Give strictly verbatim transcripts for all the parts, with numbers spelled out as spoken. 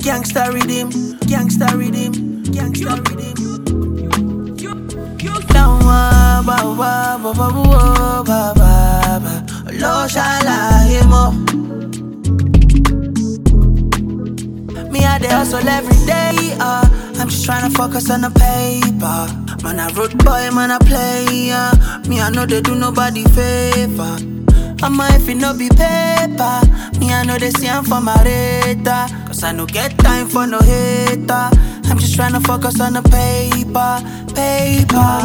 Gangsta rhythm, gangsta rhythm, gangsta rhythm. Down wa ba wa ba ba ba ba ba ba. Lo shala himo. Me I dey hustle every day. Uh, I'm just tryna focus on the paper. Man I road boy, man I play. Uh, me I know they do nobody favor. I'ma if it no be paper, me I know they see I'm for my radar. Cause I no get time for no hater. I'm just tryna focus on the paper, paper.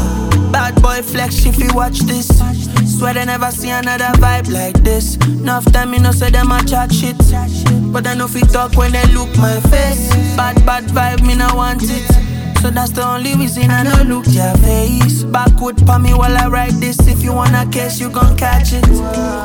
Bad boy flex if you watch this. Swear they never see another vibe like this. Enough time me no say them a chat shit, but I know if you talk when they look my face. Bad bad vibe me no want it. So that's the only reason I don't look your face. Backward pa me while I write this. If you wanna catch, you gon' catch it.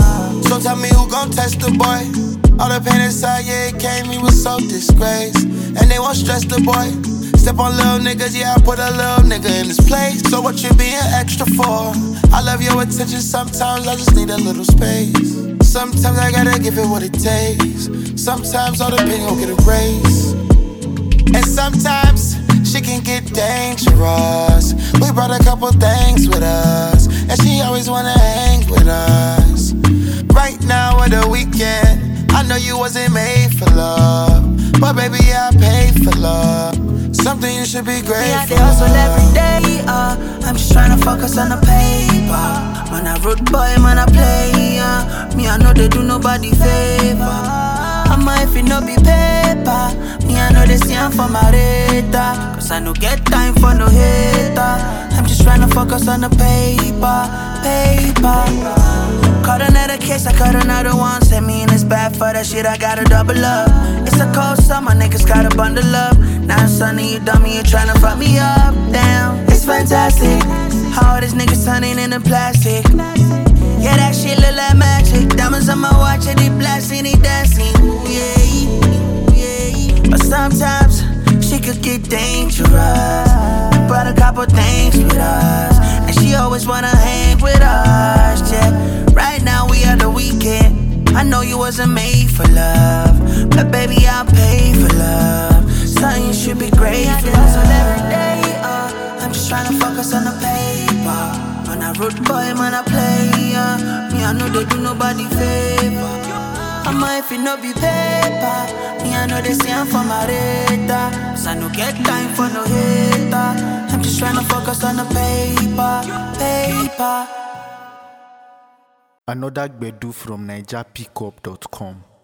So tell me who gon' test the boy. All the pain inside, yeah, it came, he was so disgraced. And they won't stress the boy. Step on little niggas, yeah, I put a little nigga in his place. So what you being extra for? I love your attention, sometimes I just need a little space. Sometimes I gotta give it what it takes. Sometimes all the pain gon' get erased. And sometimes she can get dangerous. We brought a couple things with us, and she always wanna hang with us. Right now at the weekend, I know you wasn't made for love, but baby I paid for love. Something you should be grateful. Me I dey hustle every day. Uh, I'm just tryna focus on the paper. Man I road boy, man I play. Uh, me I know they do nobody favor. I'ma if it no be paper, me I know they see I'm for my radar. Cause I no get time for no hater. I'm just tryna focus on the paper, paper. Caught another case, I caught another one. Send me in this bad for that shit, I gotta double up. It's a cold summer, niggas gotta bundle up. Now it's sunny, you dummy, you tryna fuck me up. Damn, it's fantastic how all these niggas turning into plastic. Yeah, that shit look like magic. Diamonds on my watch and they blasting, they dancing. Ooh, yeah, yeah. But sometimes she could get dangerous. Brought a couple things with us, and she always wanna hang with us. Yeah, right now we are the weekend. I know you wasn't made for love, but baby I'll pay for love. Something you should be grateful for. Every day, uh, I'm just tryna focus on the paper. Man I road boy, man I play. Uh, me I know they do nobody favor. I'ma if it no be paper, me I know they see I'm for my radar. Cause I no get time for no hater. I'm just tryna focus on the paper, paper. Another Gbedu from Niger Pickup dot com.